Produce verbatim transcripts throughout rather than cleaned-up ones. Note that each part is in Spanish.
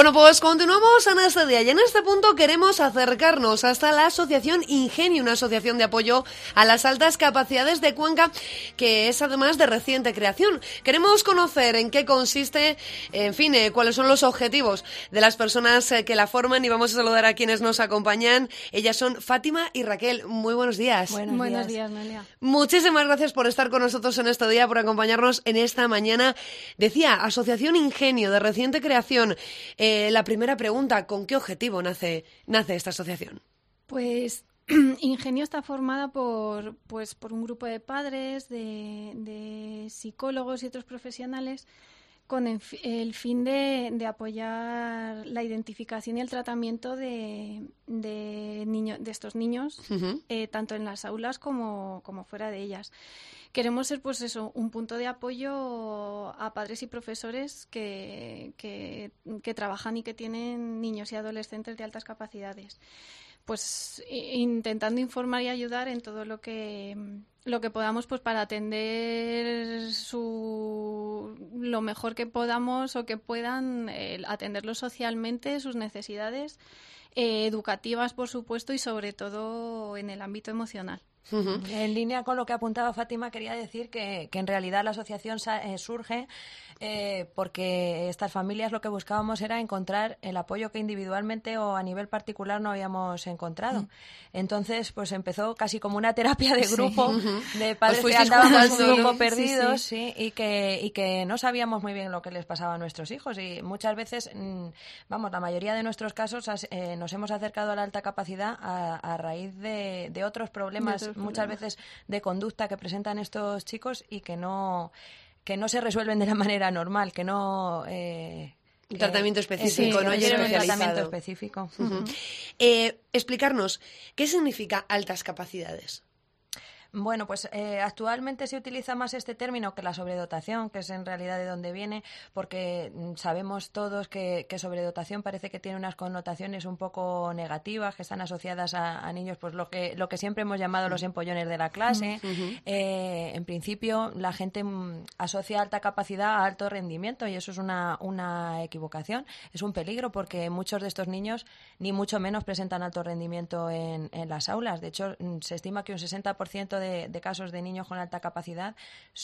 Bueno, pues continuamos en este día y en este punto queremos acercarnos hasta la asociación Ingenio, una asociación de apoyo a las altas capacidades de Cuenca, que es además de reciente creación. Queremos conocer en qué consiste, en fin, eh, cuáles son los objetivos de las personas eh, que la forman, y vamos a saludar a quienes nos acompañan. Ellas son Fátima y Raquel. Muy buenos días. Buenos, buenos días, Noelia. Muchísimas gracias por estar con nosotros en este día, por acompañarnos en esta mañana. Decía, Asociación Ingenio, de reciente creación. Eh, la primera pregunta, ¿con qué objetivo nace, nace esta asociación? Pues Ingenio está formada por, pues, por un grupo de padres, de, de psicólogos y otros profesionales con el, el fin de, de apoyar la identificación y el tratamiento de, de, niño, de estos niños, uh-huh. eh, tanto en las aulas como, como fuera de ellas. Queremos ser, pues eso, un punto de apoyo a padres y profesores que, que, que trabajan y que tienen niños y adolescentes de altas capacidades. Pues intentando informar y ayudar en todo lo que lo que podamos, pues para atender su lo mejor que podamos o que puedan eh, atenderlos socialmente, sus necesidades eh, educativas, por supuesto, y sobre todo en el ámbito emocional. Uh-huh. En línea con lo que apuntaba Fátima, quería decir que, que en realidad la asociación eh, surge eh, porque estas familias lo que buscábamos era encontrar el apoyo que individualmente o a nivel particular no habíamos encontrado. Uh-huh. Entonces, pues empezó casi como una terapia de grupo, sí. uh-huh. de padres pues que andábamos un poco perdidos, sí, sí. Sí, y, que, y que no sabíamos muy bien lo que les pasaba a nuestros hijos. Y muchas veces, vamos, la mayoría de nuestros casos eh, nos hemos acercado a la alta capacidad a, a raíz de, de otros problemas, de muchas veces de conducta que presentan estos chicos y que no que no se resuelven de la manera normal, que no eh, un tratamiento específico, sí, no hay un tratamiento específico. Uh-huh. Eh, explicarnos qué significa altas capacidades. Bueno, pues eh, actualmente se utiliza más este término que la sobredotación, que es en realidad de donde viene, porque sabemos todos que, que sobredotación parece que tiene unas connotaciones un poco negativas, que están asociadas a, a niños, pues lo que lo que siempre hemos llamado los empollones de la clase. Uh-huh. Eh, en principio, la gente asocia alta capacidad a alto rendimiento y eso es una, una equivocación. Es un peligro porque muchos de estos niños ni mucho menos presentan alto rendimiento en, en las aulas. De hecho, se estima que un sesenta por ciento De, de casos de niños con alta capacidad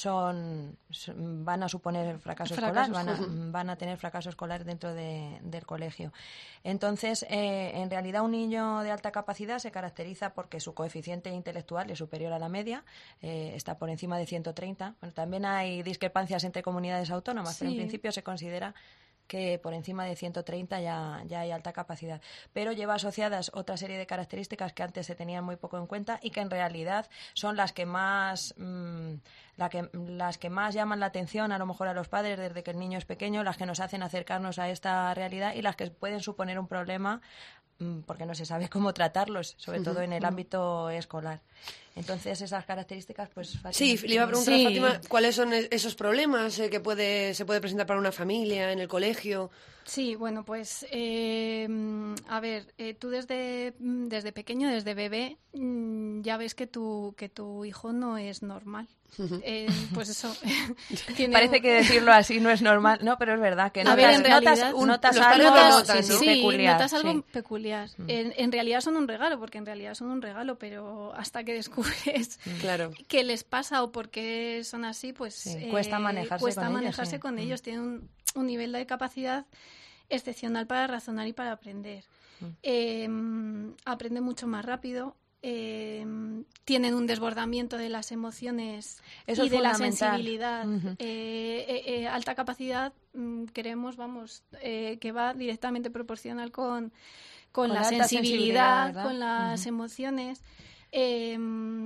son, son van a suponer fracaso, fracaso escolar, van a, van a tener fracaso escolar dentro de, del colegio. Entonces, eh, en realidad un niño de alta capacidad se caracteriza porque su coeficiente intelectual es superior a la media, eh, está por encima de ciento treinta. Bueno, también hay discrepancias entre comunidades autónomas, sí. Pero en principio se considera que por encima de ciento treinta ya, ya hay alta capacidad. Pero lleva asociadas otra serie de características que antes se tenían muy poco en cuenta y que en realidad son las que más mmm, la que, las que más llaman la atención a lo mejor a los padres desde que el niño es pequeño, las que nos hacen acercarnos a esta realidad y las que pueden suponer un problema mmm, porque no se sabe cómo tratarlos, sobre todo en el ámbito escolar. Entonces, esas características, pues... Fátima, sí, le iba a preguntar sí. a Fátima cuáles son esos problemas eh, que puede se puede presentar para una familia en el colegio. Sí, bueno, pues, eh, a ver, eh, tú desde, desde pequeño, desde bebé, ya ves que tu, que tu hijo no es normal. Uh-huh. Eh, pues eso. Tiene... Parece que decirlo así no es normal, no, pero es verdad que a notas, ver, en realidad, notas, un, notas algo, notas, sí, sí, peculiar. notas algo sí. peculiar. Mm. En, en realidad son un regalo, porque en realidad son un regalo, pero hasta que descubres claro. qué les pasa o por qué son así, pues sí, eh, cuesta manejarse cuesta con manejarse ellos. Con Sí. ellos. Tienen un, un nivel de capacidad excepcional para razonar y para aprender. Mm. Eh, aprende mucho más rápido. Eh, tienen un desbordamiento de las emociones Eso y es de la sensibilidad. Uh-huh. eh, eh, eh, alta capacidad mm, creemos vamos eh, que va directamente proporcional con, con, con la sensibilidad, sensibilidad con las uh-huh. emociones. eh,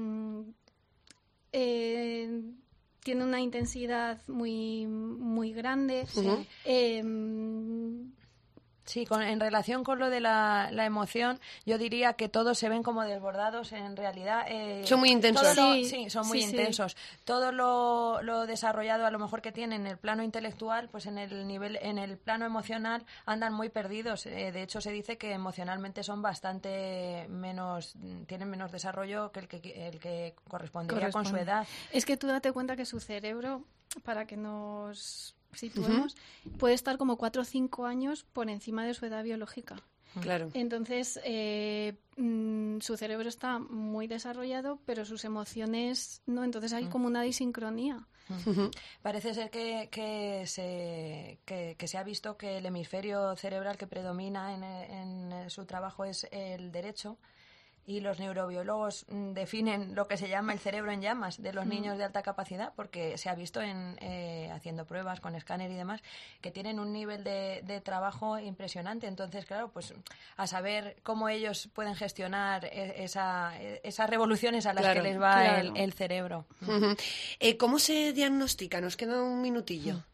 eh, tiene una intensidad muy muy grande. Uh-huh. eh, Sí, con, en relación con lo de la, la emoción, yo diría que todos se ven como desbordados en realidad. Eh, son muy intensos. Lo, sí, sí, son muy sí, intensos. Sí. Todo lo, lo desarrollado a lo mejor que tienen en el plano intelectual, pues en el nivel, en el plano emocional andan muy perdidos. Eh, de hecho, se dice que emocionalmente son bastante menos, tienen menos desarrollo que el que, el que correspondería Corresponde. con su edad. Es que tú date cuenta que su cerebro, para que nos situemos, uh-huh. puede estar como cuatro o cinco años por encima de su edad biológica. Claro. Entonces, eh, mm, su cerebro está muy desarrollado, pero sus emociones no. Entonces hay como una disincronía. Uh-huh. Parece ser que, que, se, que, que se ha visto que el hemisferio cerebral que predomina en, en su trabajo es el derecho. Y los neurobiólogos definen lo que se llama el cerebro en llamas de los niños de alta capacidad, porque se ha visto en eh, haciendo pruebas con escáner y demás, que tienen un nivel de, de trabajo impresionante. Entonces, claro, pues a saber cómo ellos pueden gestionar esa, esas revoluciones a las claro, que les va claro. el, el cerebro. Uh-huh. Eh, ¿Cómo se diagnostica? Nos queda un minutillo. Uh-huh.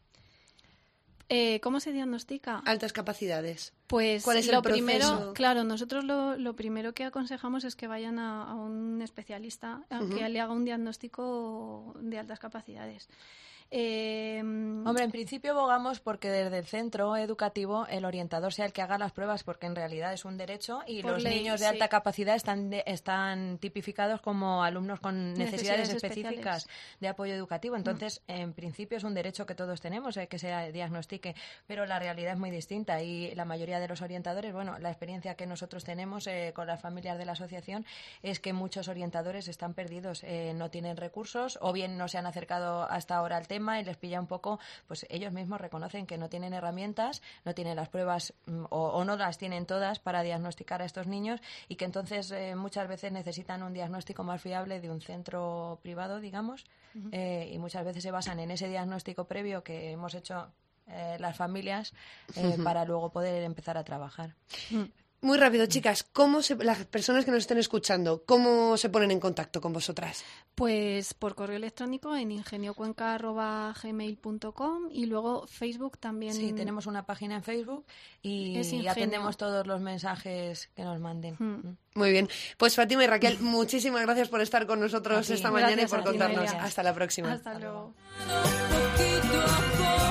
Eh, ¿Cómo se diagnostica? Altas capacidades. Pues ¿Cuál es lo el proceso? primero, claro, nosotros lo, lo primero que aconsejamos es que vayan a, a un especialista a uh-huh. que le haga un diagnóstico de altas capacidades. Eh, Hombre, en principio abogamos porque desde el centro educativo el orientador sea el que haga las pruebas, porque en realidad es un derecho y los ley, niños de sí. alta capacidad están de, están tipificados como alumnos con necesidades, necesidades específicas especiales. de apoyo educativo. Entonces, mm. en principio es un derecho que todos tenemos, eh, que se diagnostique, pero la realidad es muy distinta y la mayoría de los orientadores, bueno, la experiencia que nosotros tenemos eh, con las familias de la asociación es que muchos orientadores están perdidos, eh, no tienen recursos o bien no se han acercado hasta ahora al tema y les pilla un poco, pues ellos mismos reconocen que no tienen herramientas, no tienen las pruebas o, o no las tienen todas para diagnosticar a estos niños y que entonces eh, muchas veces necesitan un diagnóstico más fiable de un centro privado, digamos, uh-huh. eh, y muchas veces se basan en ese diagnóstico previo que hemos hecho eh, las familias eh, uh-huh. para luego poder empezar a trabajar. Uh-huh. Muy rápido, chicas, ¿cómo se, las personas que nos estén escuchando, cómo se ponen en contacto con vosotras? Pues por correo electrónico en ingeniocuenca arroba gmail punto com y luego Facebook también. Sí, tenemos una página en Facebook y, y atendemos todos los mensajes que nos manden. Mm. Muy bien. Pues Fátima y Raquel, muchísimas gracias por estar con nosotros esta mañana y por contarnos. Hasta la próxima. Hasta luego.